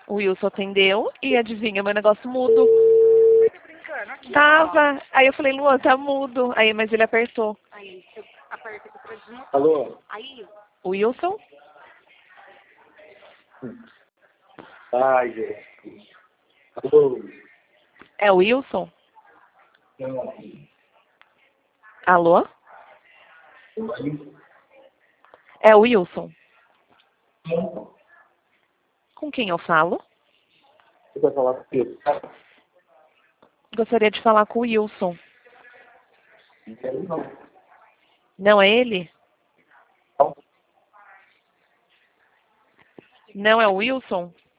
O Wilson atendeu e adivinha, meu negócio mudo. Tava. Aí eu falei, Luan, tá mudo. Aí, mas ele apertou. Aí, você aperta aqui pra desmutar. Alô? Aí, O Wilson? Ai, gente. Alô? É o Wilson? Não. Alô? É o Wilson? Com quem eu falo? Você vai falar com você? Gostaria de falar com o Wilson. Não. Não é ele? Não. Não é o Wilson?